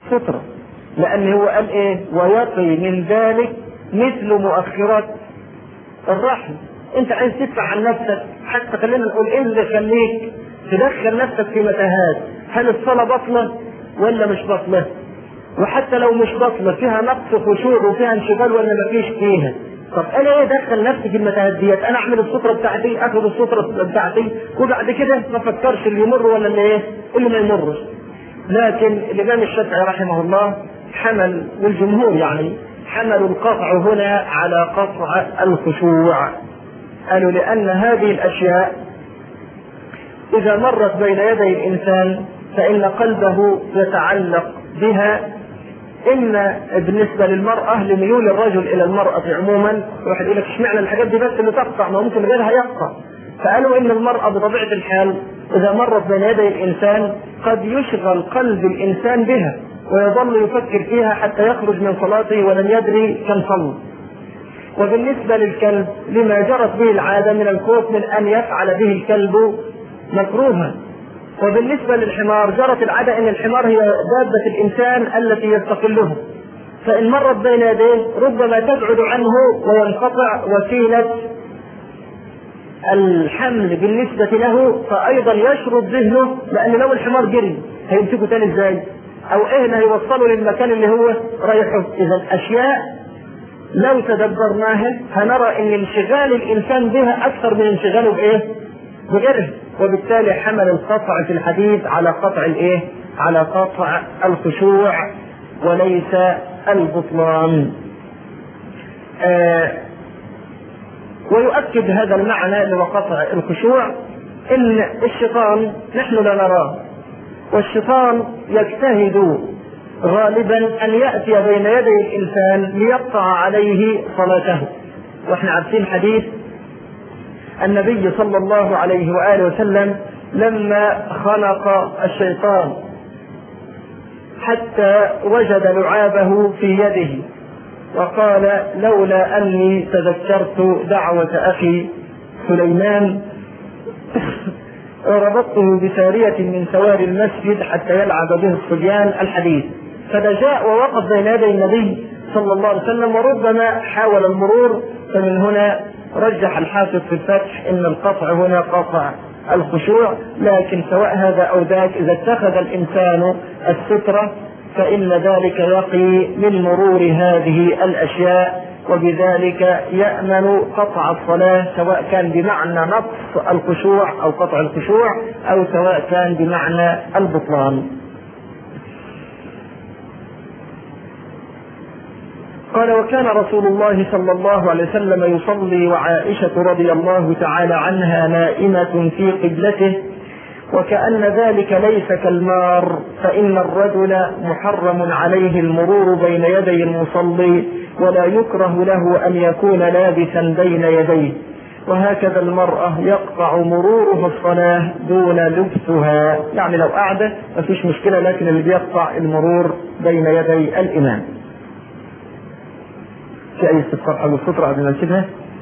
سترة، لأن هو قال إيه؟ ويقي من ذلك مثل مؤخرات الرحم. أنت عايز تدفع عن نفسك، حتى خلينا نقول إيه اللي يخليك تدخل نفسك في متاهات؟ هل الصلاة بطلة ولا مش بطلة؟ وحتى لو مش بطلة فيها نقص خشوع وفيها انشغال ولا مفيش فيها؟ طب انا ايه ادخل نفسي في المتاهات ديت؟ انا اعمل السطره بتاعتي، اخد السطره بتاعتي، وبعد كده ما افكرش اللي يمر ولا اللي ايه اللي ما يمرش. لكن الامام الشافعي رحمه الله حمل، والجمهور يعني حملوا القطع هنا على قطع الخشوع. قالوا لان هذه الاشياء اذا مرت بين يدي الانسان فان قلبه يتعلق بها، إما بالنسبة للمرأة لميول الرجل إلى المرأة عموما، واحد يقول لك اشمعنى الحاجات دي بس اللي تقطع، ما ممكن غيرها يقطع. فقالوا إن المرأة بطبيعة الحال إذا مرت بين يدي الإنسان قد يشغل قلب الإنسان بها ويظل يفكر فيها حتى يخرج من صلاته ولن يدري كم صلى. وبالنسبة للكلب لما جرت به العادة من الخوف من أن يفعل به الكلب مكروها. وبالنسبة للحمار جرت العادة ان الحمار هي دابة الانسان التي يستقلها، فان مرت بين يديه ربما تبعد عنه وينقطع وسيلة الحمل بالنسبة له، فايضا يشرد ذهنه، لان لو الحمار جري هيمسكه تاني ازاي؟ او ايه اللي هيوصله للمكان اللي هو رايحه؟ اذا اشياء لو تدبرناها هنرى ان انشغال الانسان بها اكثر من انشغاله بايه؟ بغيره. وبالتالي حمل القطع في الحديث على قطع الايه؟ على قطع الخشوع وليس البطلان. ويؤكد هذا المعنى لقطع الخشوع ان الشيطان نحن لا نراه، والشيطان يجتهد غالبا ان ياتي بين يدي الانسان ليقطع عليه صلاته. واحنا عارفين حديث النبي صلى الله عليه وآله وسلم لما خنق الشيطان حتى وجد لعابه في يده وقال لولا أني تذكرت دعوة أخي سليمان ربطته بسارية من سوار المسجد حتى يلعب به الصبيان الحديث. فجاء ووقف بين يدي النبي صلى الله عليه وسلم وربما حاول المرور. فمن هنا رجح الحافظ في الفتح ان القطع هنا قطع الخشوع. لكن سواء هذا او ذاك اذا اتخذ الانسان السترة فان ذلك يقي من مرور هذه الاشياء، وبذلك يأمن قطع الصلاة سواء كان بمعنى نقص الخشوع او قطع الخشوع او سواء كان بمعنى البطلان. قال وكان رسول الله صلى الله عليه وسلم يصلي وعائشة رضي الله تعالى عنها نائمة في قبلته، وكأن ذلك ليس كالمار، فإن الرجل محرم عليه المرور بين يدي المصلي ولا يكره له أن يكون لابسا بين يديه، وهكذا المرأة يقطع مرورها الصلاة دون لبسها. يعني لو قاعدة مفيش مشكلة، لكن اللي بيقطع المرور بين يدي الإمام. في أي استفسار أو السطرة قبل ما نسيبها؟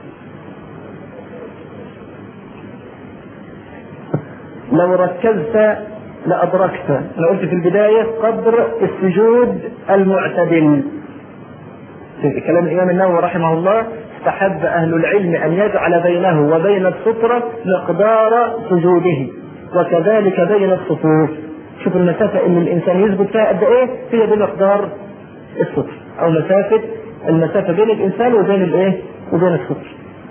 لو ركزت لأدركت. أنا قلت في البداية قدر السجود المعتدل. في كلام الإمام النووي رحمه الله استحب أهل العلم أن يجعل بينه وبين السطرة مقدار سجوده، وكذلك بين الصفوف. شوف المسافة إن الإنسان يثبت فيها قد إيه، هي بمقدار السطر أو المسافة بين الإنسان وبين الإيه؟ وبين السطر.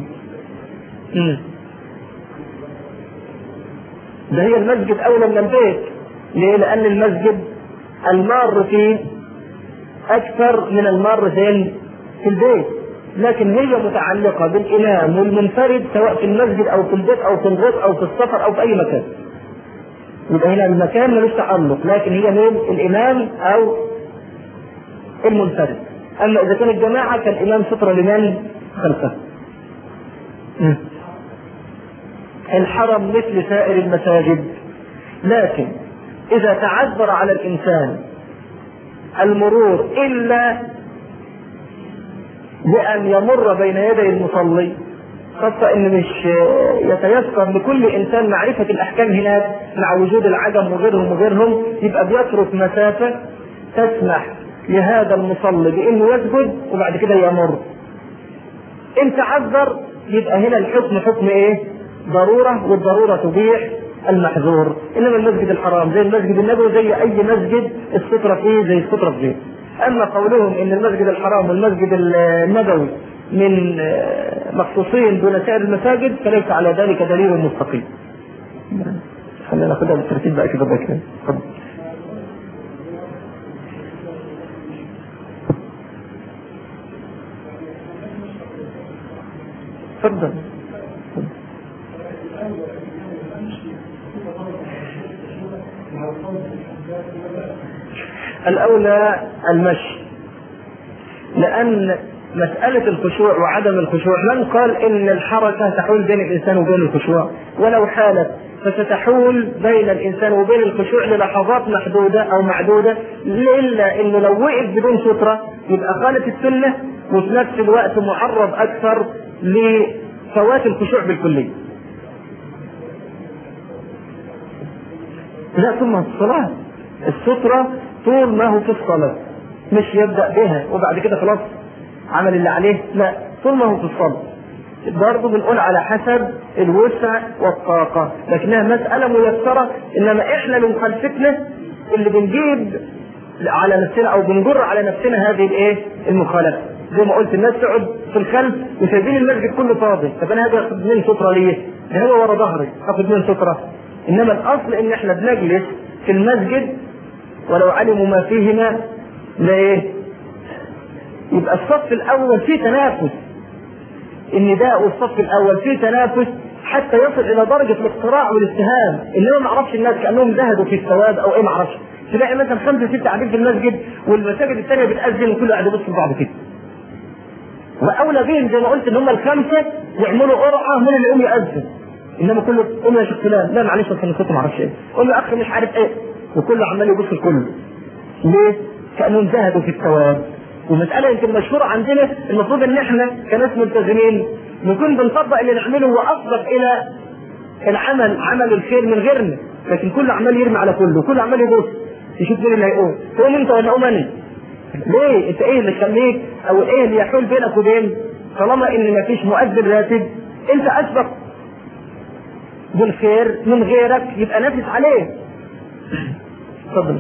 ده هي المسجد أولى من البيت. ليه؟ لأن المسجد المار فيه أكثر من المار في البيت، لكن هي متعلقة بالإمام والمنفرد سواء في المسجد أو في البيت أو في الغيط أو في السفر أو في أي مكان. يبقى هنا المكان ملوش تعلق، لكن هي من الإمام أو المنفرد. أما إذا كان الجماعة كالإمام سترة لمن خلفه. الحرم مثل سائر المساجد، لكن إذا تعذر على الإنسان المرور إلا بأن يمر بين يدي المصلي، خاصة إن مش يتيسر لكل إنسان معرفة الأحكام هناك مع وجود العجم وغيرهم، يبقى بيترك مسافة تسمح لهذا المصلي بانه يسجد وبعد كده يمر. ان تعذر يبقى هنا الحكم حكم ايه؟ ضروره، والضروره تبيح المحظور. انما المسجد الحرام زي المسجد النبوي زي اي مسجد الستره فيه زي الستره فيه. اما قولهم ان المسجد الحرام والمسجد النبوي من مخصوصين دون سائر المساجد فليس على ذلك دليل مستقيم. خلينا ناخدها بالترتيب بقى كده بكره. تفضل. الأولى المشي، لأن مسألة الخشوع وعدم الخشوع من قال إن الحركة تحول بين الإنسان وبين الخشوع؟ ولو حالت فستحول بين الإنسان وبين الخشوع للحظات محدودة أو معدودة، إلا إنه لو وقف بدون سترة يبقى خالف السنة وفي نفس الوقت معرض أكثر لفوات الخشوع بالكلية. لا، ثم الصلاة السترة طول ما هو في الصلاة، مش يبدأ بها وبعد كده خلاص عمل اللي عليه، لا، طول ما هو في الصلاة. برضه بنقول على حسب الوسع والطاقة، لكنها مسألة ميسرة. إنما إحنا من خلفتنا اللي بنجيب على نفسنا أو بنجر على نفسنا هذه الإيه؟ المخالفة. زي ما قلت الناس تقعد في الخلف وسايبين المسجد كله فاضي، طب أنا هاجي آخد منين سترة ليه؟ ده هو ورا ظهري آخد منين سترة؟ إنما الأصل إن إحنا بنجلس في المسجد ولو علموا ما فيهما ليه؟ يبقى الصف الأول فيه تنافس، النداء والصف الأول فيه تنافس حتى يصل إلى درجة الاقتراع والاستهام. إنما ما أعرفش الناس كأنهم ذهبوا في الثواب أو إيه، ما أعرفش. تلاقي مثلا 5 6 قاعدين في المسجد والمساجد الثانية بتأذن وكله قاعد يبص لبعض كده. وأولى بهم زي ما قلت إن هم الخمسة يعملوا قرعة من اللي يقوم يأذن، إنما كله قوم يا شيخ فلان، لا معلش أصل أنا كنت ما أعرفش إيه، قوم يا أخي مش عارف إيه، وكله عمال يبص لكله. ليه؟ كأنهم ذهبوا في الثواب. ومسألة يمكن مشهورة عندنا، المفروض ان احنا كناس ملتزمين نكون بنطبق اللي نعمله واقرب الى العمل، عمل الخير من غيرنا، لكن كله عمال يرمي على كله، كله عمال يبص يشوف مين اللي هيقوم، تقوم انت ولا اقوم انا؟ ليه؟ انت ايه اللي يخليك او ايه اللي يحول بينك وبين؟ طالما ان مفيش مؤذن راتب انت اسبق بالخير من غيرك يبقى نافس عليه. اتفضل.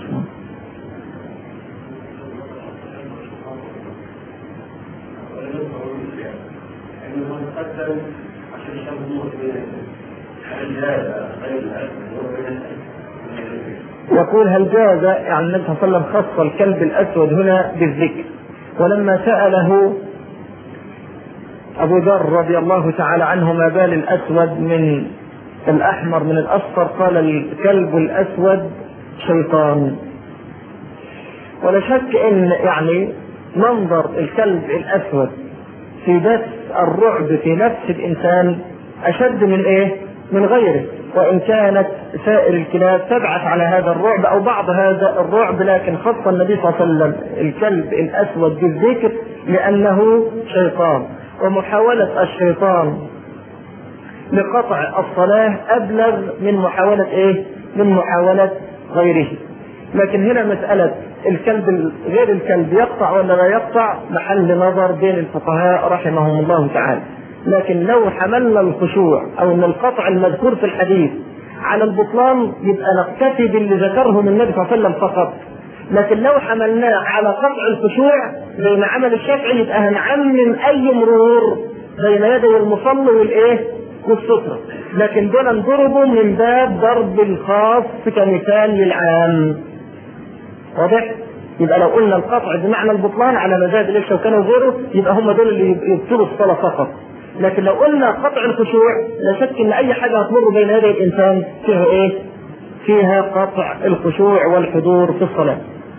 يقول هل جاز، يعني النبي صلى الله عليه وسلم خص الكلب الأسود هنا بالذكر، ولما سأله أبو ذر رضي الله تعالى عنه ما بال الأسود من الأحمر من الأصفر، قال الكلب الأسود شيطان. ولا شك إن يعني منظر الكلب الأسود في بث الرعب في نفس الإنسان أشد من إيه؟ من غيره، وإن كانت سائر الكلاب تبعث على هذا الرعب أو بعض هذا الرعب، لكن خص النبي صلى الله عليه وسلم الكلب الأسود بالذكر لأنه شيطان، ومحاولة الشيطان لقطع الصلاة أبلغ من محاولة إيه؟ من محاولة غيره. لكن هنا مسألة الكلب غير الكلب يقطع ولا لا يقطع محل نظر بين الفقهاء رحمهم الله تعالى. لكن لو حملنا الخشوع او ان القطع المذكور في الحديث على البطلان يبقى نقتفي باللي ذكرهم النبي صلى الله عليه وسلم فقط. لكن لو حملناه على قطع الخشوع زي ما عمل الشافعي يبقى هنعمم اي مرور بين يدي المصلي والايه؟ والسترة. لكن دول ضربوا من باب ضرب الخاص كمثال للعام. واضح؟ يبقى لو قلنا القطع بمعنى البطلان على مزاج الشوكاني وغيره يبقى هم دول اللي يبطلوا الصلاة فقط. لكن لو قلنا قطع الخشوع لا شك ان اي حاجة هتمر بين يدي الانسان فيها ايه؟ فيها قطع الخشوع والحضور في الصلاة.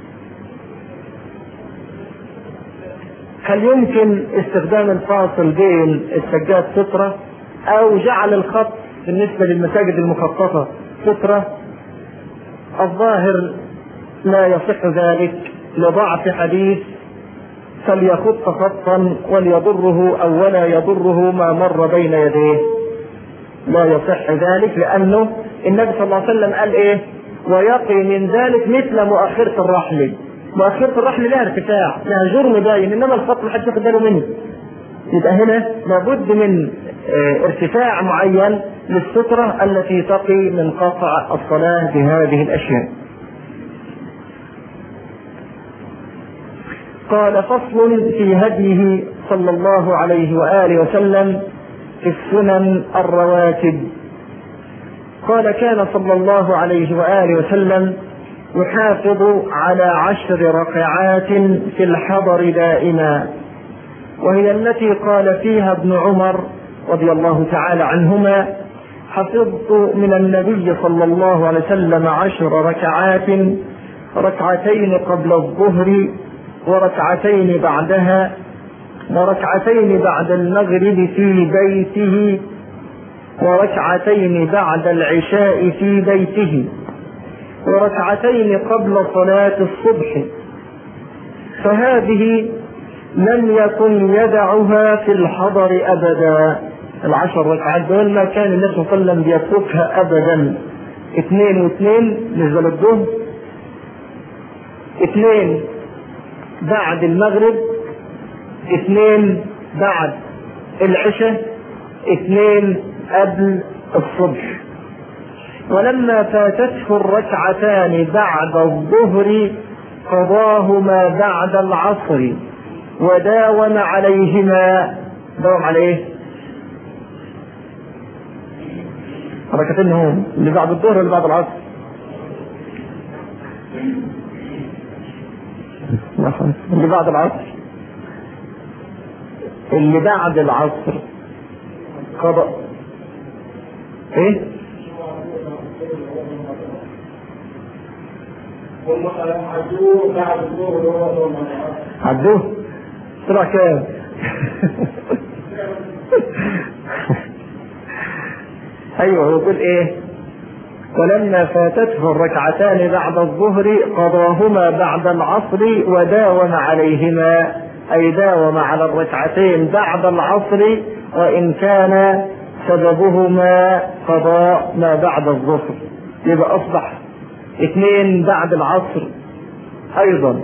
هل يمكن استخدام الفاصل بين السجاد سترة او جعل الخط بالنسبة للمساجد المخططة سترة؟ الظاهر لا يصح ذلك لضعف حديث فليخط خطا وليضره او ولا يضره ما مر بين يديه. لا يصح ذلك لانه النبي صلى الله عليه وسلم قال ايه؟ ويقي من ذلك مثل مؤخرة الرحل. مؤخرة الرحل لها ارتفاع، لها جرم باين، انما الخط محدش ياخد باله منه. يبقى هنا لابد من ارتفاع معين للسترة التي تقي من قطع الصلاة بهذه الاشياء. قال فصل في هديه صلى الله عليه وآله وسلم في السنن الرواتب. قال كان صلى الله عليه وآله وسلم يحافظ على 10 ركعات في الحضر دائما، وهي التي قال فيها ابن عمر رضي الله تعالى عنهما: حفظت من النبي صلى الله عليه وسلم 10 ركعات، ركعتين قبل الظهر وركعتين بعدها، وركعتين بعد المغرب في بيته، وركعتين بعد العشاء في بيته، وركعتين قبل صلاة الصبح. فهذه لم يكن يدعها في الحضر أبدا. 10 ركعات دول ما كان النبي صلى الله عليه وسلم بيتركها أبدا. 2 و2 بالنسبة للظهر، 2 بعد المغرب، 2 بعد العشاء، 2 قبل الصبح. ولما فاتته الركعتان بعد الظهر قضاهما بعد العصر وداوم عليهما. داوم عليه ركعتين هم اللي بعد الظهر اللي بعد العصر. اللي بعد العصر، اللي بعد العصر قضى ايه؟ عدوه طلع كام؟ ايوه يقول ايه؟ ولما فاتته الركعتان بعد الظهر قضاهما بعد العصر وداوم عليهما، اي داوم على الركعتين بعد العصر وان كان سببهما قضاء ما بعد الظهر. يبقى اصبح 2 بعد العصر ايضا،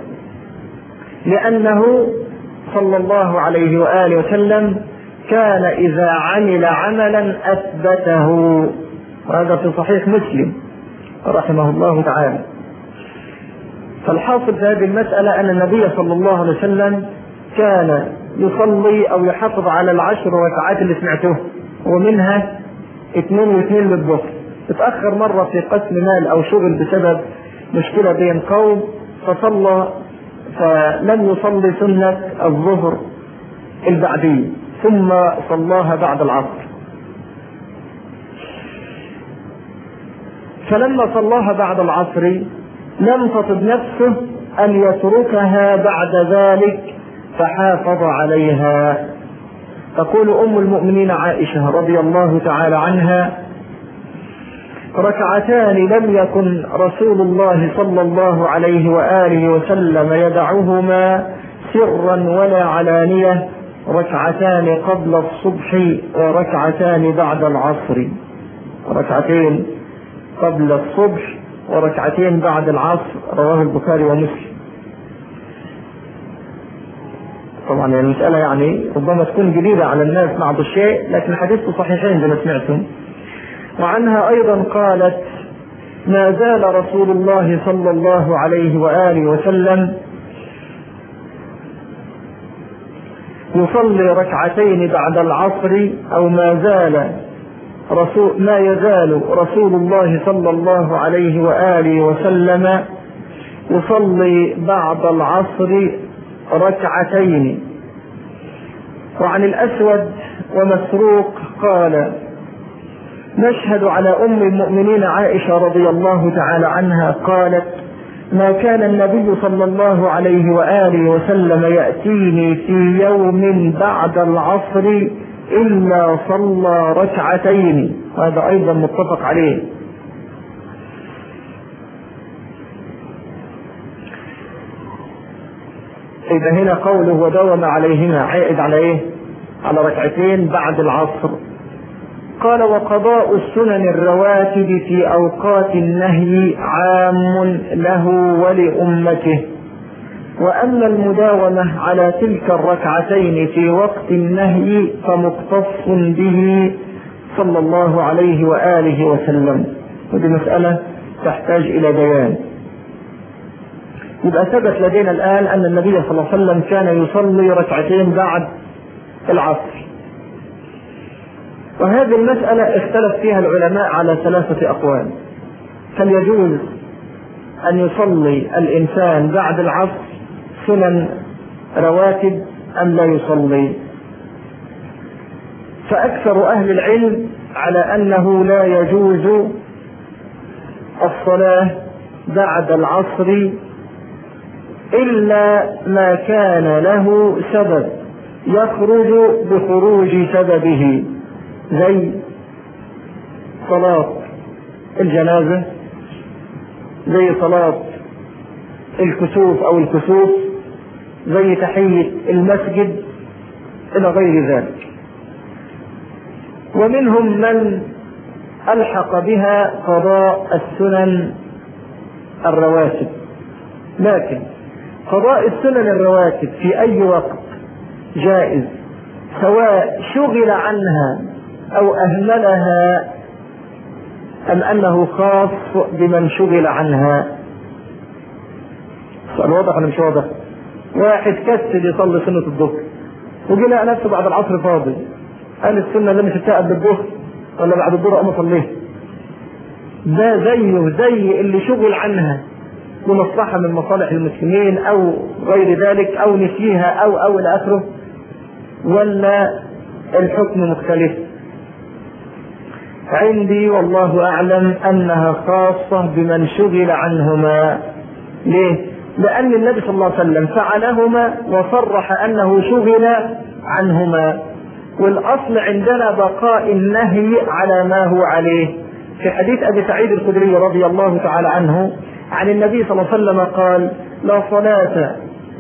لانه صلى الله عليه وآله وسلم كان اذا عمل عملا اثبته، وهذا في صحيح مسلم رحمه الله تعالى. فالحاصل في هذه المسألة أن النبي صلى الله عليه وسلم كان يصلي أو يحافظ على 10 ركعات اللي سمعته، ومنها 2 و2 للظهر. اتأخر مرة في قسم مال أو شغل بسبب مشكلة بين قوم، فلم يصلي سنة الظهر البعدية، ثم صلاها بعد العصر. فلما صلاها بعد العصر لم تطب نفسه أن يتركها بعد ذلك، فحافظ عليها. تقول أم المؤمنين عائشة رضي الله تعالى عنها: ركعتان لم يكن رسول الله صلى الله عليه وآله وسلم يدعهما سرا ولا علانية، ركعتان قبل الصبح وركعتان بعد العصر. ركعتين قبل الصبح وركعتين بعد العصر، رواه البخاري ومسلم. طبعا المسألة يعني ربما تكون جديدة على الناس بعض الشيء، لكن حديثه صحيحين زي ما سمعتم. وعنها أيضا قالت: ما زال رسول الله صلى الله عليه وآله وسلم يصلي ركعتين بعد العصر، أو ما يزال رسول الله صلى الله عليه وآله وسلم يصلي بعد العصر ركعتين. وعن الأسود ومسروق قال: نشهد على أم المؤمنين عائشة رضي الله تعالى عنها قالت: ما كان النبي صلى الله عليه وآله وسلم يأتيني في يوم بعد العصر إلا صلى ركعتين. هذا أيضا متفق عليه. إذا هنا قوله وداوم عليهما عائد على إيه؟ على ركعتين بعد العصر. قال: وقضاء السنن الرواتب في أوقات النهي عام له ولأمته. وأما المداومة على تلك الركعتين في وقت النهي فمختص به صلى الله عليه وآله وسلم. ودي مسألة تحتاج إلى بيان. يبقى ثبت لدينا الآن أن النبي صلى الله عليه وسلم كان يصلي ركعتين بعد العصر، وهذه المسألة اختلف فيها العلماء على 3 أقوال. هل يجوز أن يصلي الإنسان بعد العصر سنن رواتب أم لا يصلي؟ فأكثر أهل العلم على أنه لا يجوز الصلاة بعد العصر إلا ما كان له سبب يخرج بخروج سببه، زي صلاة الجنازة، زي صلاة الكسوف أو الكسوف، زي تحية المسجد إلى غير ذلك. ومنهم من ألحق بها قضاء السنن الرواتب، لكن قضاء السنن الرواتب في أي وقت جائز، سواء شغل عنها أو أهملها أم أنه خاص بمن شغل عنها. السؤال واضح ولا مش واضح؟ واحد كسل يصلي سنة الظهر وجي لقى نفسه بعد العصر فاضي، قال السنة اللي مش هتقعد بالظهر ولا بعد الظهر أقوم أصليها. ده زي اللي شغل عنها لمصلحة من مصالح المسلمين أو غير ذلك، أو نسيها أو إلى آخره، ولا الحكم مختلف؟ عندي والله أعلم أنها خاصة بمن شغل عنهما. ليه؟ لأن النبي صلى الله عليه وسلم فعلهما وصرح أنه شغل عنهما، والأصل عندنا بقاء النهي على ما هو عليه. في حديث أبي سعيد الخدري رضي الله تعالى عنه عن النبي صلى الله عليه وسلم قال: لا صلاة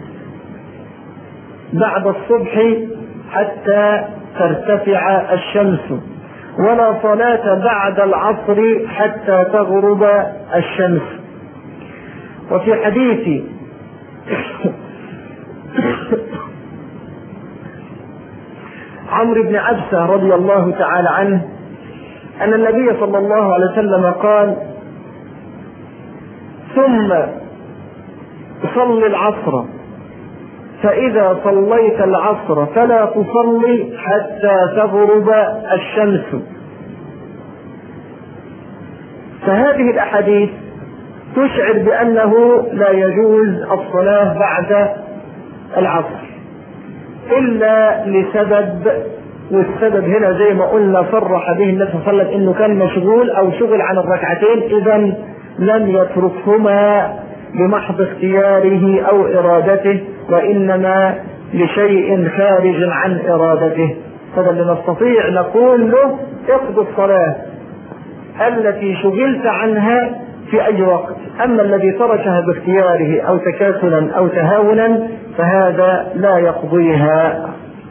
بعد الصبح حتى ترتفع الشمس، ولا صلاة بعد العصر حتى تغرب الشمس. وفي حديث عمرو بن عبسة رضي الله تعالى عنه أن النبي صلى الله عليه وسلم قال: ثم صل العصر، فإذا صليت العصر فلا تصلي حتى تغرب الشمس. فهذه الأحاديث تشعر بأنه لا يجوز الصلاة بعد العصر إلا لسبب، والسبب هنا زي ما قلنا صرح به النبي صلى الله عليه وسلم إنه كان مشغول أو شغل عن الركعتين، إذن لم يتركهما بمحض اختياره أو إرادته، وإنما لشيء خارج عن إرادته. هذا اللي نستطيع نقول له: اقضي الصلاة التي شغلت عنها في أي وقت. أما الذي تركها باختياره أو تكاسلا أو تهاونا فهذا لا يقضيها.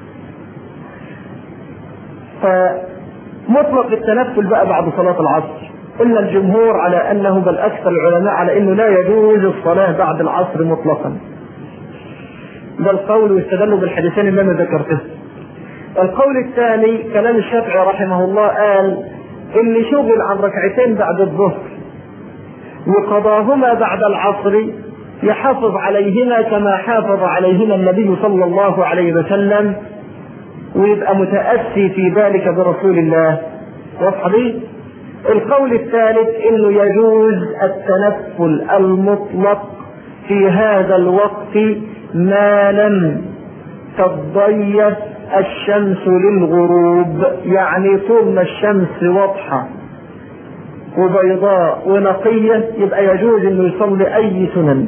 فمطلق التنفل بقى بعد صلاة العصر، قلنا الجمهور على أنه، بل أكثر العلماء على أنه لا يجوز الصلاة بعد العصر مطلقا. ده القول، واستدلوا بالحديثين اللي أنا ذكرته. القول الثاني كلام الشافعي رحمه الله، قال: اللي شغل عن ركعتين بعد الظهر وقضاهما بعد العصر يحافظ عليهما كما حافظ عليهما النبي صلى الله عليه وسلم، ويبقى متأسي في ذلك برسول الله. واضح لي؟ القول الثالث انه يجوز التنفل المطلق في هذا الوقت ما لم تتضيف الشمس للغروب، يعني طول ما الشمس واضحة وبيضاء ونقية يبقى يجوز انه يصلي اي سنن.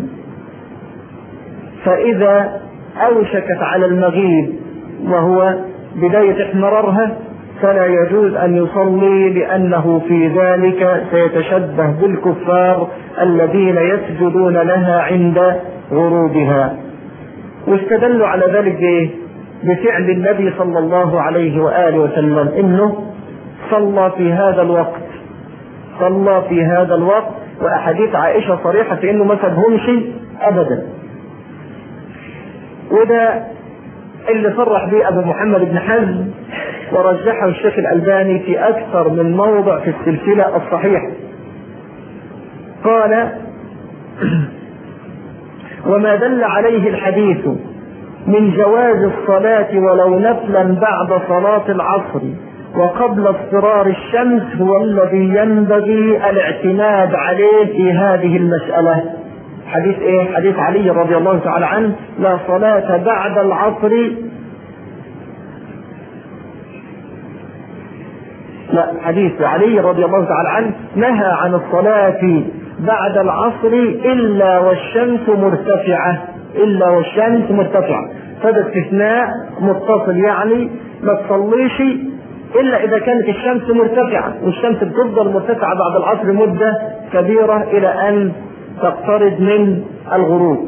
فاذا اوشكت على المغيب وهو بداية احمرارها فلا يجوز ان يصلي، لانه في ذلك سيتشبه بالكفار الذين يسجدون لها عند غروبها. واستدلوا على ذلك بفعل النبي صلى الله عليه وآله وسلم، انه صلى في هذا الوقت، صلى في هذا الوقت، واحاديث عائشة صريحة في انه ما سابهمش ابدا. وده اللي صرح به أبو محمد بن حزم ورجحه الشيخ الألباني في أكثر من موضع في السلسلة الصحيحة. قال: وما دل عليه الحديث من جواز الصلاة ولو نفلا بعد صلاة العصر وقبل اصفرار الشمس هو الذي ينبغي الاعتماد عليه في هذه المسألة. حديث ايه؟ حديث علي رضي الله تعالى عنه: لا صلاة بعد العصر، لا، حديث علي رضي الله تعالى عنه نهى عن الصلاة بعد العصر إلا والشمس مرتفعة، إلا والشمس مرتفعة. فده استثناء متصل، يعني ما تصليش إلا إذا كانت الشمس مرتفعة، والشمس بتفضل مرتفعة بعد العصر مدة كبيرة إلى أن تقترب من الغروب.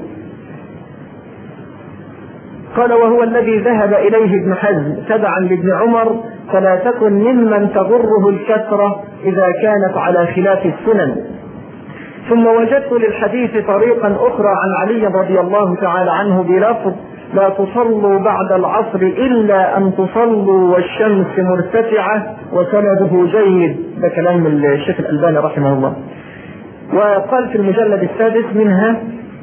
قال: وهو الذي ذهب إليه ابن حزم تبعا لابن عمر، فلا تكن ممن تغره الكثرة إذا كانت على خلاف السنن. ثم وجدت للحديث طريقا أخرى عن علي رضي الله تعالى عنه بلفظ: لا تصلوا بعد العصر إلا أن تصلوا والشمس مرتفعة، وسنده جيد. ده كلام الشيخ الألباني رحمه الله. وقال في المجلد السادس منها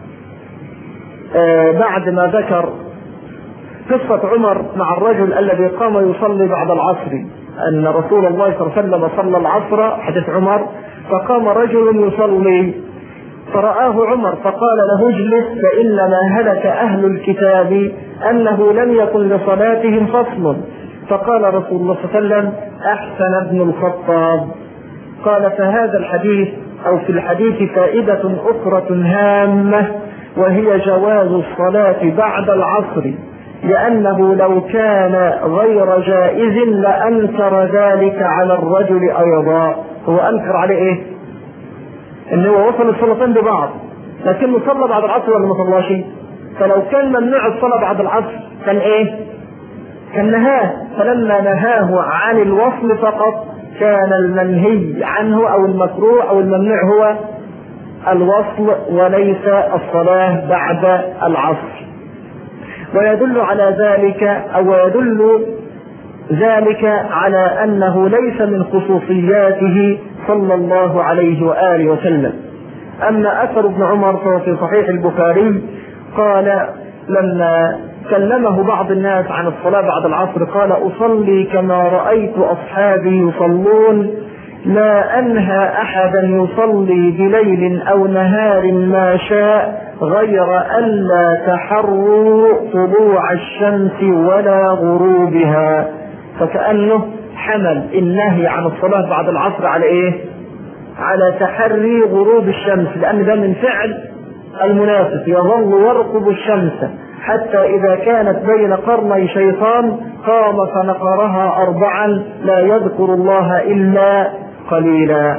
بعد ما ذكر قصة عمر مع الرجل الذي قام يصلي بعد العصر، أن رسول الله صلى الله عليه وسلم صلى العصر، حديث عمر، فقام رجل يصلي فرآه عمر فقال له: اجلس، فإنما هلك أهل الكتاب أنه لم يكن لصلاتهم فصل. فقال رسول الله صلى الله عليه وسلم: أحسن ابن الخطاب. قال: فهذا الحديث أو في الحديث فائدة أخرى هامة، وهي جواز الصلاة بعد العصر، لأنه لو كان غير جائز لأنكر ذلك على الرجل أيضا. هو أنكر عليه إيه؟ إنه وصل الصلاتين ببعض، لكنه صلى بعد العصر ولا ما صلاش؟ فلو كان ممنوع الصلاة بعد العصر كان إيه؟ كان نهاه. فلما نهاه عن الوصل فقط كان المنهي عنه أو المكروه أو الممنوع هو الوصل وليس الصلاة بعد العصر. ويدل على ذلك أو يدل ذلك على أنه ليس من خصوصياته صلى الله عليه وآله وسلم. أما أثر ابن عمر فهو في صحيح البخاري، قال لما كلمه بعض الناس عن الصلاة بعد العصر قال: أصلي كما رأيت أصحابي يصلون، لا أنهى أحدا يصلي بليل أو نهار ما شاء غير ألا تحروا طلوع الشمس ولا غروبها. فكأنه حمل النهي عن الصلاة بعد العصر على إيه؟ على تحري غروب الشمس، لأن ده من فعل المنافق، يظل يرقب الشمس حتى إذا كانت بين قرني شيطان قام فنقرها 4 لا يذكر الله إلا قليلا.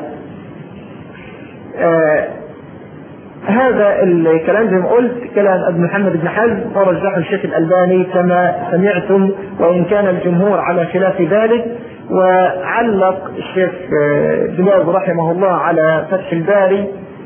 هذا الكلام زي ما قلت كلام ابن محمد بن حزم ورجحه الشيخ الألباني كما سمعتم، وإن كان الجمهور على خلاف ذلك. وعلق الشيخ جلاز رحمه الله على فتح الباري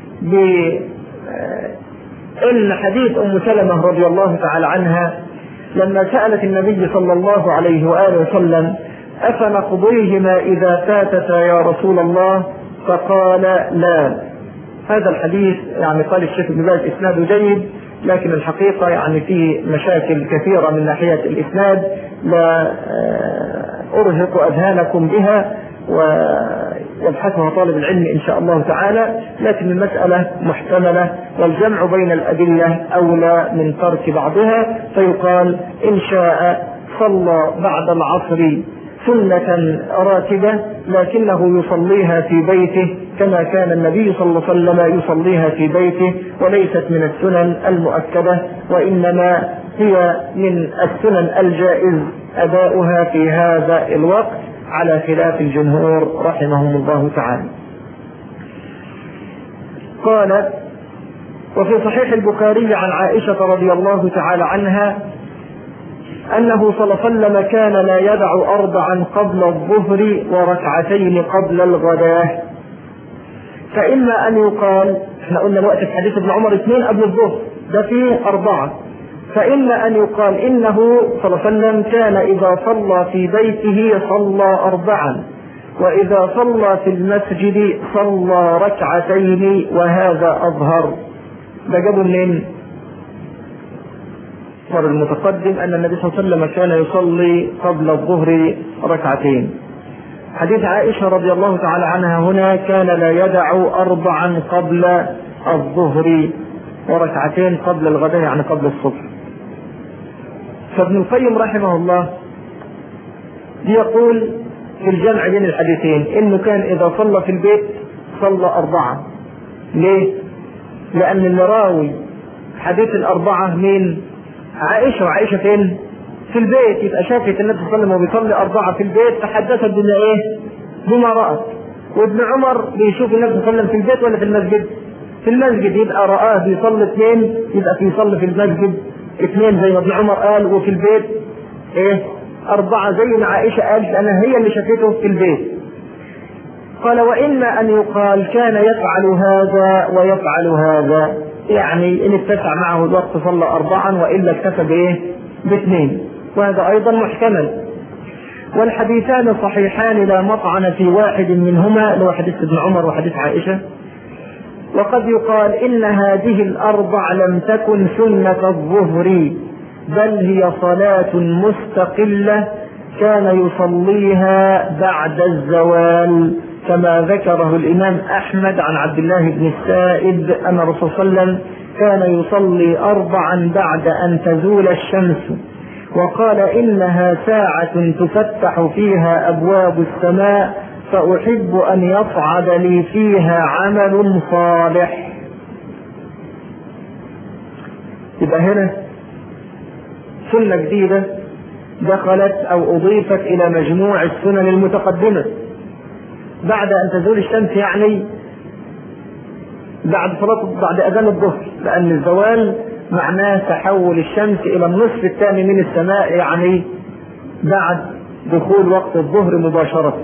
بأن حديث أم سلمة رضي الله تعالى عنها لما سألت النبي صلى الله عليه وآله وسلم: أفنقضيهما إذا فاتتا يا رسول الله؟ فقال: لا. هذا الحديث يعني قال الشيخ ابن باز إسناده جيد، لكن الحقيقة يعني فيه مشاكل كثيرة من ناحية الإسناد لا أرهق أذهانكم بها ويبحثها طالب العلم إن شاء الله تعالى، لكن المسألة محتملة والجمع بين الأدلة أولى من ترك بعضها. فيقال: إن شاء صلى بعد العصر سنة راتبة لكنه يصليها في بيته كما كان النبي صلى الله عليه وسلم يصليها في بيته، وليست من السنن المؤكدة، وإنما هي من السنن الجائز أداؤها في هذا الوقت على خلاف الجمهور رحمهم الله تعالى. قال: وفي صحيح البخاري عن عائشة رضي الله تعالى عنها أنه صلى الله عليه وسلم كان لا يدع 4 قبل الظهر وركعتين قبل الغداة. فإما أن يقال، احنا قلنا الوقت في حديث ابن عمر 2 قبل الظهر، ده فيه 4، فإما أن يقال إنه صلى الله عليه وسلم كان إذا صلى في بيته صلى 4، وإذا صلى في المسجد صلى 2، وهذا أظهر. ده جابوا منين؟ المتقدم أن النبي صلى الله عليه وسلم كان يصلي قبل الظهر 2. حديث عائشة رضي الله تعالى عنها هنا كان لا يدع 4 قبل الظهر و2 قبل الغداء، يعني قبل الصبح. فابن القيم رحمه الله يقول في الجمع بين الحديثين انه كان اذا صلى في البيت صلى 4. ليه؟ لان اللي راوي حديث 4 مين؟ عائشة. وعائشة فين؟ في البيت. يبقى شافت النبي صلى الله عليه وسلم وبيصلي 4 في البيت، فحدثت بما ايه؟ بما رأت. وابن عمر بيشوف النبي صلى الله عليه وسلم في البيت ولا في المسجد؟ في المسجد. يبقى رآه بيصلي 2، يبقى بيصلي في المسجد 2 زي ما ابن عمر قال، وفي البيت ايه؟ 4 زي ما عائشة قالت لأنها هي اللي شافته في البيت. قال وإما أن يقال كان يفعل هذا ويفعل هذا، يعني إن اتسع معه الوقت صلى 4 وإلا اكتفى بايه؟ ب2، وهذا أيضا محتمل. والحديثان صحيحان لا مطعن في واحد منهما، اللي هو حديث ابن عمر وحديث عائشة. وقد يقال إن هذه 4 لم تكن سنة الظهر، بل هي صلاة مستقلة كان يصليها بعد الزوال، كما ذكره الإمام أحمد عن عبد الله بن السائب أن الرسول صلى الله عليه وسلم كان يصلي 4 بعد أن تزول الشمس، وقال إنها ساعة تفتح فيها أبواب السماء، فأحب أن يصعد لي فيها عمل صالح. يبقى هنا سنة جديدة دخلت أو أضيفت إلى مجموع السنن المتقدمة بعد أن تزول الشمس، يعني بعد أذان الظهر، لأن الزوال معناه تحول الشمس إلى النصف الثاني من السماء، يعني بعد دخول وقت الظهر مباشرة.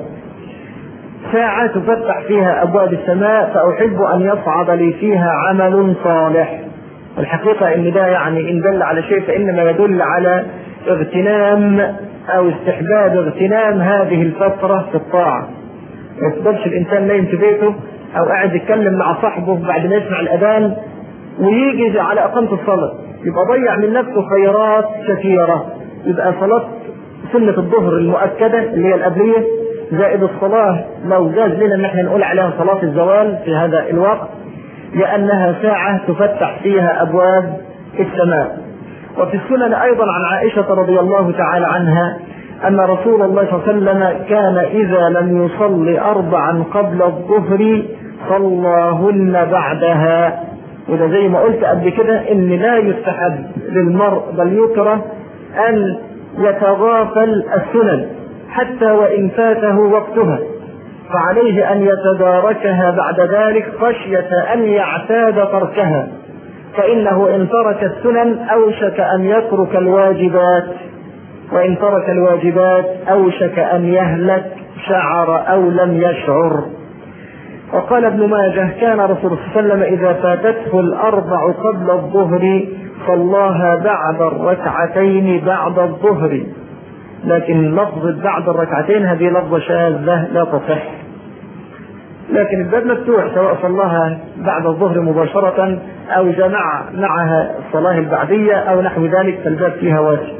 ساعة تفتح فيها أبواب السماء، فأحب أن يصعد لي فيها عمل صالح. الحقيقة إن ده يعني إن دل على شيء فإنما يدل على اغتنام أو استحباب اغتنام هذه الفترة في الطاعة. ما يقدرش الإنسان نايم في بيته أو قاعد يتكلم مع صاحبه بعد ما يسمع الأذان ويجي على إقامة الصلاة، يبقى ضيع من نفسه خيرات كثيرة. يبقى صلاة سنة الظهر المؤكدة اللي هي القبلية زائد الصلاة لو جاز لنا ان احنا نقول عليها صلاة الزوال في هذا الوقت، لأنها ساعة تفتح فيها أبواب السماء. وفي السنن أيضا عن عائشة رضي الله تعالى عنها أن رسول الله صلى الله عليه وسلم كان إذا لم يصلي 4 قبل الظهر صلاهن بعدها. وده زي ما قلت قبل كده إن لا يستحب للمرء بل يكره أن يتغافل السنن حتى وإن فاته وقتها، فعليه أن يتداركها بعد ذلك خشية أن يعتاد تركها، فإنه إن ترك السنن أوشك أن يترك الواجبات، وإن ترك الواجبات أوشك أن يهلك شعر أو لم يشعر. وقال ابن ماجه كان رسول الله صلى الله عليه وسلم إذا فاتته 4 قبل الظهر صلاها بعد 2 بعد الظهر، لكن لفظ بعد 2 هذه لفظة شاذة لا تصح، لكن الباب مفتوح سواء صلاها بعد الظهر مباشرة أو جمع معها الصلاة البعدية أو نحو ذلك، فالباب فيها واسع.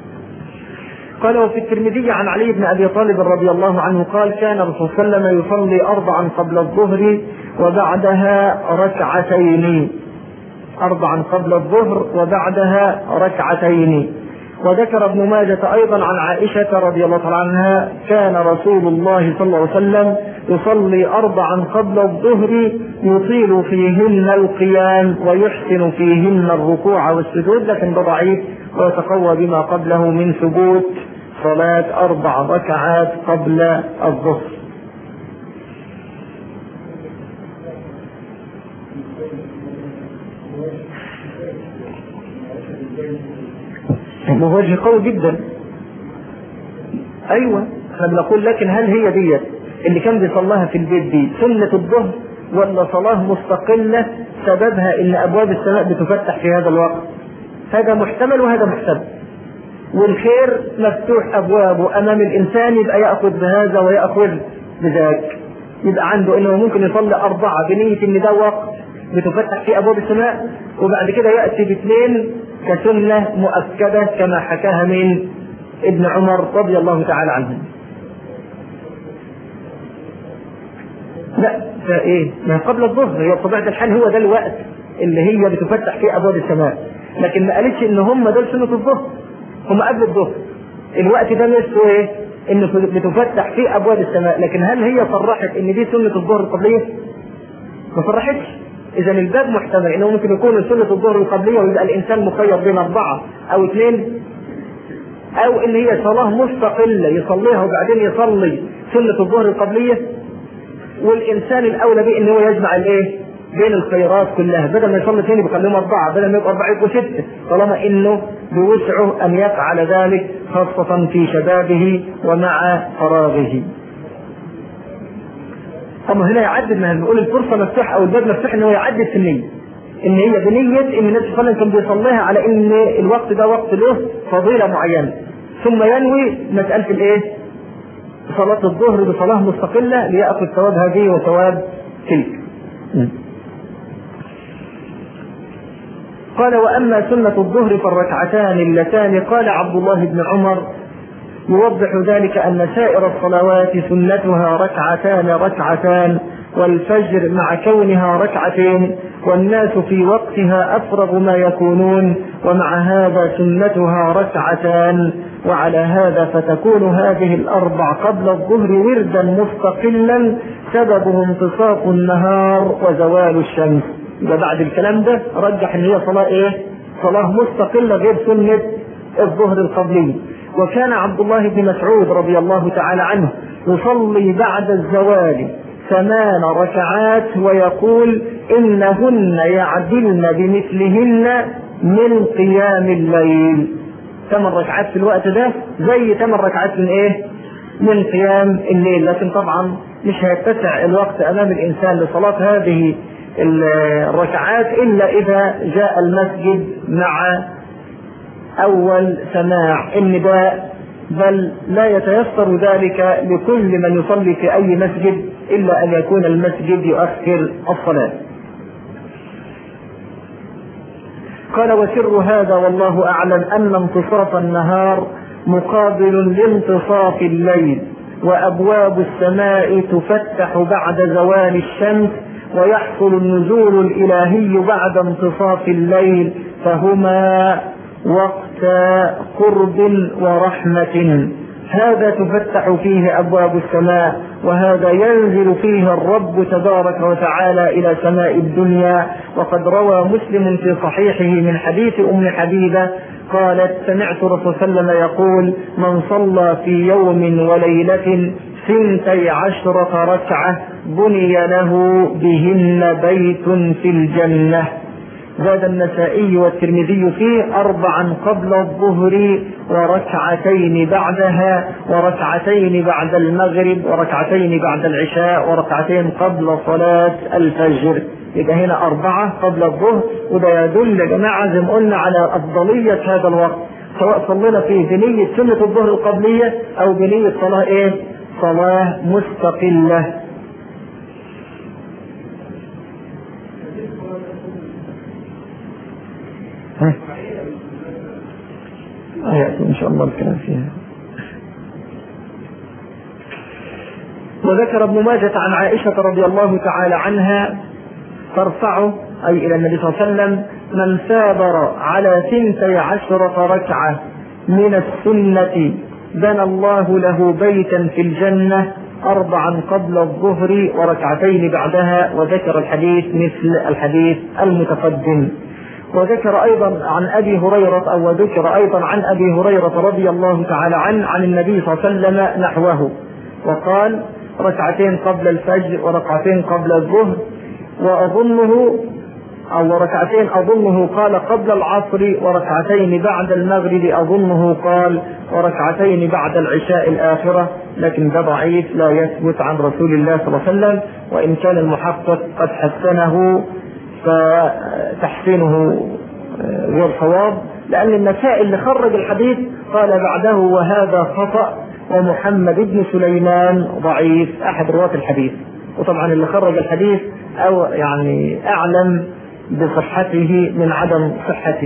قال وفي الترمذي عن علي بن أبي طالب رضي الله عنه قال كان الرسول صلى الله عليه وسلم يصلي 4 قبل الظهر وبعدها 2، 4 قبل الظهر وبعدها 2. وذكر ابن ماجة أيضا عن عائشة رضي الله تعالى عنها كان رسول الله صلى الله عليه وسلم يصلي 4 قبل الظهر يطيل فيهن القيام ويحسن فيهن الركوع والسجود، لكن ده ضعيف ويتقوى بما قبله من ثبوت صلاة 4 ركعات قبل الظهر. وجه قوي جدا. ايوه احنا بنقول لكن هل هي دي اللي كان بيصليها في البيت دي سنة الظهر ولا صلاة مستقلة سببها ان ابواب السماء بتفتح في هذا الوقت؟ هذا محتمل وهذا محتمل، والخير مفتوح أبوابه أمام الإنسان، يبقى يأخذ بهذا ويأخذ بذاك. يبقى عنده إنه ممكن يصلي 4 بنية إن ده وقت بتفتح فيه أبواب السماء، وبعد كده يأتي ب2 كسنة مؤكدة كما حكاها من ابن عمر رضي الله تعالى عنه. لا فإيه؟ ما قبل الظهر، هي بطبيعة الحال هو ده الوقت اللي هي بتفتح فيه أبواب السماء، لكن ما قالتش إن هم دول سنة الظهر، هم قبل الظهر. الوقت ده نفسه إيه؟ إنه بتفتح فيه أبواب السماء، لكن هل هي صرحت إن دي سنة الظهر القبلية؟ ما صرحتش. إذا الباب محتمل إنه ممكن يكون سنة الظهر القبلية ويبقى الإنسان مخير بين 4 أو 2، أو إن هي صلاة مستقلة يصليها وبعدين يصلي سنة الظهر القبلية، والإنسان الأولى به إن هو يجمع الإيه؟ بين الخيرات كلها، بدل ما يصلي 2 بيخليهم 4، بدل ما يبقى 4 يبقوا 6، طالما إنه بوسعه أن يفعل ذلك خاصة في شبابه ومع فراغه. أما هنا يعدد، ما نقول الفرصة مفتوحة أو الباب مفتوح إنه يعدد في النية، إن هي بنية إن النبي صلى الله عليه وسلم كان بيصليها على إن الوقت ده وقت له فضيلة معينة، ثم ينوي مسألة الإيه؟ صلاة الظهر بصلاة مستقلة ليأخذ ثواب هذه وثواب تلك. قال: وأما سنة الظهر فالركعتان اللتان. قال عبد الله بن عمر يوضح ذلك أن سائر الصلوات سنتها ركعتان، والفجر مع كونها 2، والناس في وقتها أفرغ ما يكونون، ومع هذا سنتها 2، وعلى هذا فتكون هذه 4 قبل الظهر وردا مستقلا سببه انتصاف النهار وزوال الشمس. يبقى بعد الكلام ده رجح ان هي صلاة ايه؟ صلاة مستقلة غير سنة الظهر القبلي. وكان عبد الله بن مسعود رضي الله تعالى عنه يصلي بعد الزوال 8 ركعات ويقول: إنهن يعدلن بمثلهن من قيام الليل. 8 ركعات في الوقت ده زي 8 ركعات من ايه؟ من قيام الليل. لكن طبعا مش هيتسع الوقت امام الانسان لصلاة هذه الركعات الا اذا جاء المسجد مع اول سماع النداء، بل لا يتيسر ذلك لكل من يصلي في اي مسجد الا ان يكون المسجد يؤخر الصلاة. قال: وسر هذا والله أعلم أن انتصاف النهار مقابل لانتصاف الليل، وأبواب السماء تفتح بعد زوال الشمس، ويحصل النزول الإلهي بعد انتصاف الليل، فهما وقت قرب ورحمة. هذا تفتح فيه أبواب السماء، وهذا ينزل فيه الرب تبارك وتعالى إلى سماء الدنيا. وقد روى مسلم في صحيحه من حديث أم حبيبة قالت: سمعت رسول صلى الله عليه وسلم يقول: من صلى في يوم وليلة 12 ركعة بني له بهن بيت في الجنة. زاد النسائي والترمذي فيه 4 قبل الظهر، وركعتين بعدها، وركعتين بعد المغرب، وركعتين بعد العشاء، وركعتين قبل صلاة الفجر. يبقى هنا 4 قبل الظهر، وده يدل يا جماعة زي ما قلنا على أفضلية هذا الوقت، سواء صلينا فيه بنية سنة الظهر القبلية أو بنية صلاة إيه؟ صلاة مستقلة. يأتي إن شاء الله الكلام فيها. وذكر ابن ماجة عن عائشة رضي الله تعالى عنها ترفعه أي إلى النبي صلى الله عليه وسلم: من ثابر على 12 ركعة من السنة بنى الله له بيتا في الجنة، 4 قبل الظهر وركعتين بعدها. وذكر الحديث مثل الحديث المتقدم. وذكر أيضا عن أبي هريرة أو ذكر أيضا عن أبي هريرة رضي الله تعالى عنه عن النبي صلى الله عليه وسلم نحوه، وقال: 2 قبل الفجر وركعتين قبل الظهر، وأظنه أو 2 أظنه قال قبل العصر، وركعتين بعد المغرب أظنه قال، وركعتين بعد العشاء الآخرة. لكن ده ضعيف لا يثبت عن رسول الله صلى الله عليه وسلم، وإن كان المحقق قد حسنه فتحسينه غير صواب، لأن النسائي اللي خرج الحديث قال بعده وهذا خطأ ومحمد بن سليمان ضعيف أحد رواة الحديث. وطبعا اللي خرج الحديث أو يعني أعلم بصحته من عدم صحته.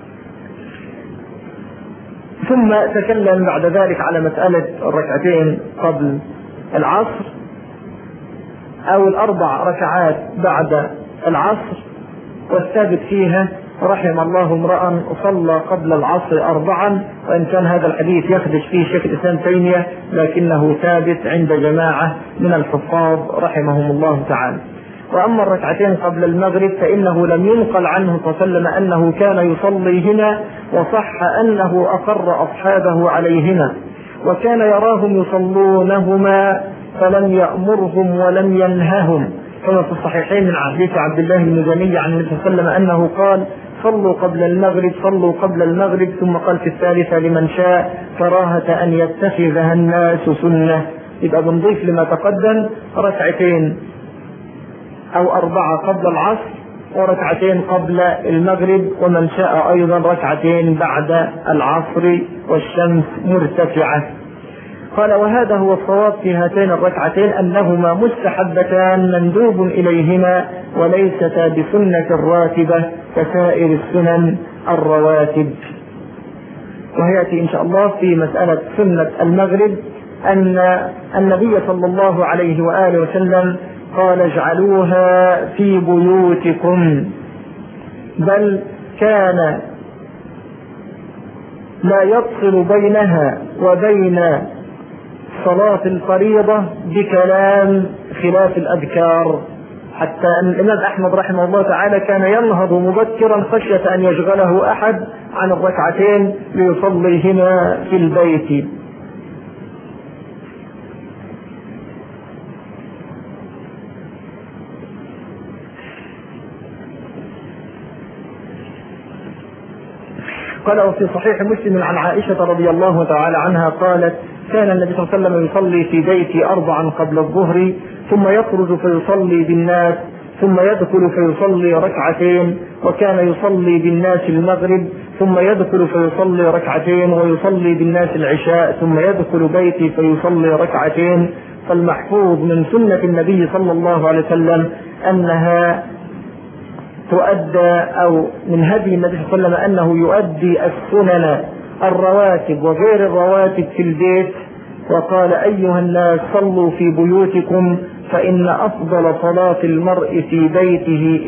ثم تكلم بعد ذلك على مسألة الركعتين قبل العصر أو الأربع ركعات بعد العصر، والثابت فيها رحم الله امرأ صلى قبل العصر 4، وإن كان هذا الحديث يخدش فيه شيخ الإسلام تيمية لكنه ثابت عند جماعة من الحفاظ رحمهم الله تعالى. وأما الركعتين قبل المغرب فإنه لم ينقل عنه صلى الله عليه وسلم أنه كان يصليهما، وصح أنه أقر أصحابه عليهما، وكان يراهم يصلونهما فلم يأمرهم ولم ينههم، كما في الصحيحين من حديث عبد الله المزني عن النبي صلى الله عليه وسلم أنه قال صلوا قبل المغرب صلوا قبل المغرب، ثم قال في الثالثة لمن شاء كراهة أن يتخذها الناس سنة. يبقى بنضيف لما تقدم ركعتين أو 4 قبل العصر وركعتين قبل المغرب، ومن شاء أيضا ركعتين بعد العصر والشمس مرتفعة. قال وهذا هو الصواب في هاتين الركعتين أنهما مستحبتان مندوب إليهما وليستا بسنة راتبة كسائر السنن الرواتب. ويأتي إن شاء الله في مسألة سنة المغرب أن النبي صلى الله عليه وآله وسلم قال اجعلوها في بيوتكم، بل كان لا يفصل بينها وبين صلاة الفريضة بكلام خلاف الأذكار، حتى أن الإمام أحمد رحمه الله تعالى كان ينهض مبكرا خشية أن يشغله أحد عن الركعتين ليصليهما في البيت. قال وفي صحيح مسلم عن عائشة رضي الله تعالى عنها قالت كان النبي صلى الله عليه وسلم يصلي في بيتي 4 قبل الظهر، ثم يخرج فيصلي بالناس، ثم يدخل فيصلي ركعتين، وكان يصلي بالناس المغرب، ثم يدخل فيصلي ركعتين، ويصلي بالناس العشاء، ثم يدخل بيتي فيصلي ركعتين. فالمحفوظ من سنة النبي صلى الله عليه وسلم أنها تؤدى، أو من هدي النبي صلى الله عليه وسلم أنه يؤدي السنن الرواتب وغير الرواتب في البيت. وقال أيها الناس صلوا في بيوتكم فإن أفضل صلاة المرء في بيته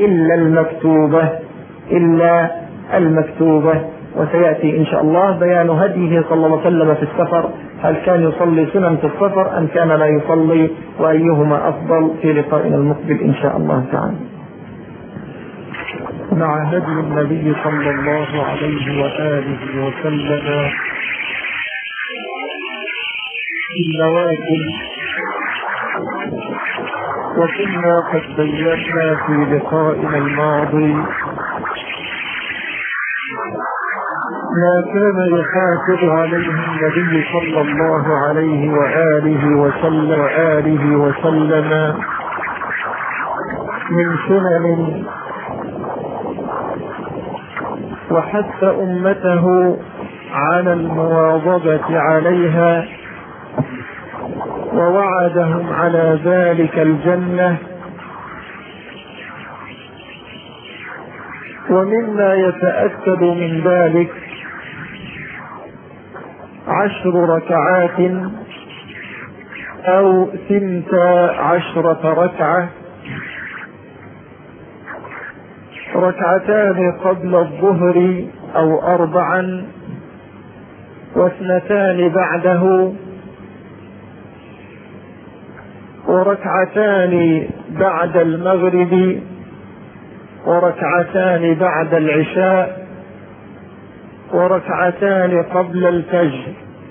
إلا المكتوبة. وسيأتي إن شاء الله بيان هديه صلى الله عليه وسلم في السفر، هل كان يصلي سنن في السفر أم كان لا يصلي، وأيهما أفضل في لقائنا المقبل إن شاء الله تعالى. مع هدي النبي صلى الله عليه وآله وسلم في النوافل، وكنا قد بينا في لقائنا الماضي ما كان يحافظ عليه النبي صلى الله عليه وآله وسلم من سنن، وحث أمته على المواظبة عليها، ووعدهم على ذلك الجنة. ومما يتأكد من ذلك 10 ركعات أو 12 ركعة، ركعتان قبل الظهر أو 4 و2 بعده، وركعتان بعد المغرب، وركعتان بعد العشاء، وركعتان قبل الفجر.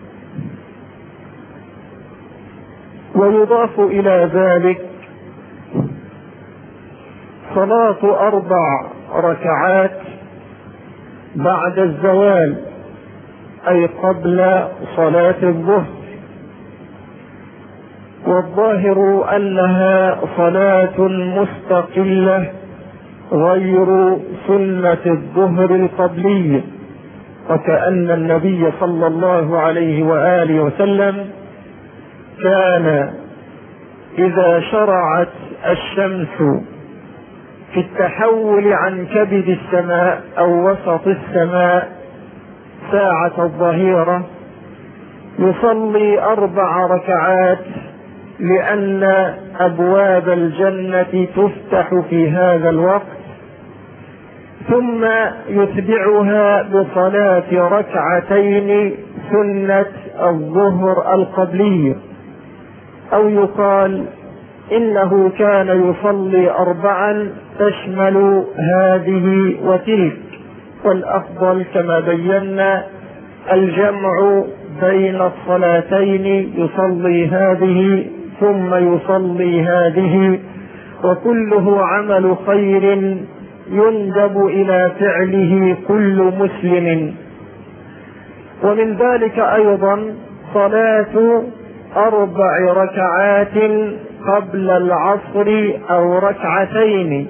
ويضاف إلى ذلك صلاة 4 ركعات بعد الزوال، أي قبل صلاة الظهر، والظاهر أنها صلاة مستقلة غير سنة الظهر القبلية، وكأن النبي صلى الله عليه وآله وسلم كان إذا شرعت الشمس في التحول عن كبد السماء أو وسط السماء ساعة الظهيرة يصلي 4 ركعات، لأن أبواب الجنة تفتح في هذا الوقت، ثم يتبعها بصلاة 2 ركعتين سنة الظهر القبلية، أو يقال إنه كان يصلي 4 تشمل هذه وتلك، والأفضل كما بينا الجمع بين الصلاتين، يصلي هذه ثم يصلي هذه، وكله عمل خير يندب إلى فعله كل مسلم. ومن ذلك أيضا صلاة 4 ركعات قبل العصر أو 2 ركعتين،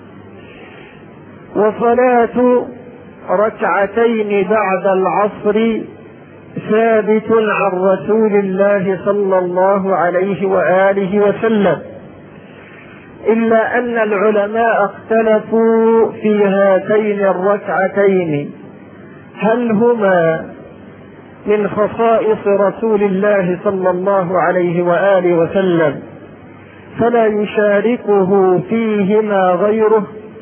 وصلاة 2 ركعتين بعد العصر ثابت عن رسول الله صلى الله عليه وآله وسلم، إلا أن العلماء اختلفوا في هاتين 2 ركعتين، هل هما من خصائص رسول الله صلى الله عليه وآله وسلم فلا يشاركه فيهما غيره؟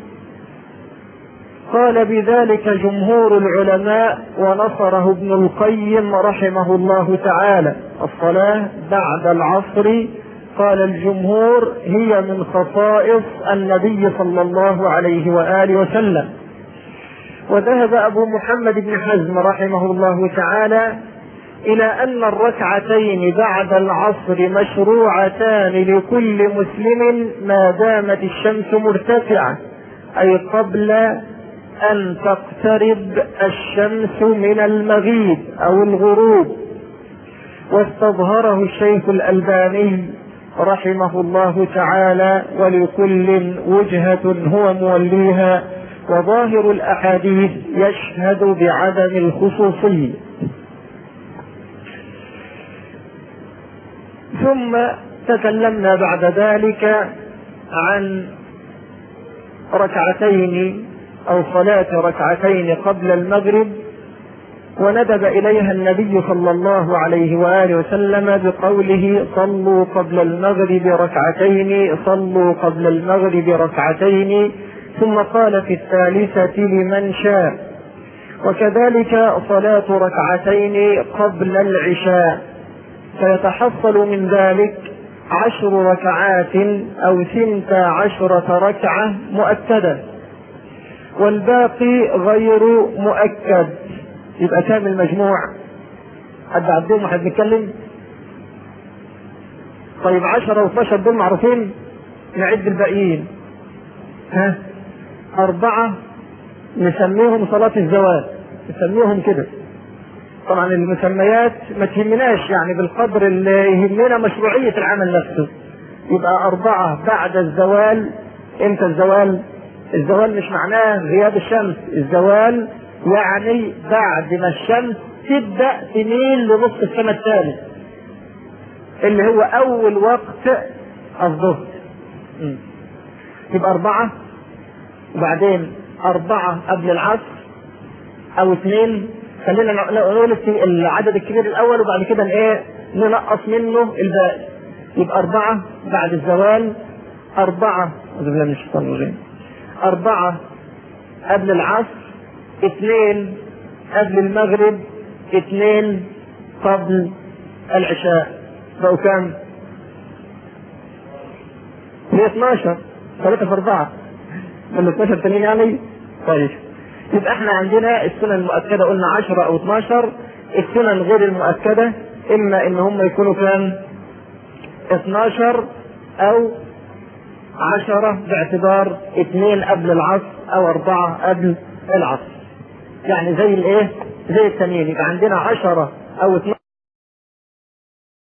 قال بذلك جمهور العلماء، ونصره ابن القيم رحمه الله تعالى. الصلاة بعد العصر قال الجمهور هي من خصائص النبي صلى الله عليه وآله وسلم. وذهب أبو محمد بن حزم رحمه الله تعالى إلى أن 2 ركعتين بعد العصر مشروعتان لكل مسلم ما دامت الشمس مرتفعة، أي قبل أن تقترب الشمس من المغيب أو الغروب. واستظهره الشيخ الألباني رحمه الله تعالى، ولكل وجهة هو موليها، وظاهر الأحاديث يشهد بعدم الخصوصية. ثم تكلمنا بعد ذلك عن 2 ركعتين أو صلاة 2 ركعتين قبل المغرب، وندب إليها النبي صلى الله عليه وآله وسلم بقوله: صلوا قبل المغرب 2 ركعتين، صلوا قبل المغرب 2 ركعتين، ثم قال في الثالثة لمن شاء. وكذلك صلاة 2 ركعتين قبل العشاء، فيتحصل من ذلك 10 ركعات أو 12 ركعة مؤكدة، والباقي غير مؤكد. يبقى كام المجموع؟ حد عدهم وحد بيتكلم؟ طيب 10 و12 دول معروفين، نعد الباقيين. 4 نسميهم صلاة الزوال، نسميهم كده. طبعا المسميات ما تهمناش، يعني بالقدر اللي يهمنا مشروعية العمل نفسه. يبقى 4 بعد الزوال. امتى الزوال؟ الزوال مش معناه غياب الشمس، الزوال يعني بعد ما الشمس تبدأ تميل لنص السماء الثالث، اللي هو أول وقت الظهر. يبقى 4، وبعدين 4 قبل العصر أو 2. خلينا نقول العدد الكبير الأول، وبعد كده ننقص منه الباقي. يبقى 4 بعد الزوال، 4 قبل العصر، 2 قبل المغرب، 2 قبل العشاء. بقوا كام؟ 12. 3 في 4 من 12 تانيين يعني. طيب يبقى احنا عندنا السنن المؤكدة قلنا 10 أو 12. السنن غير المؤكدة إما إن هم يكونوا كام؟ 12 أو 10 باعتبار 2 قبل العصر أو 4 قبل العصر، يعني زي زي التانيين. يبقى عندنا 10 أو 12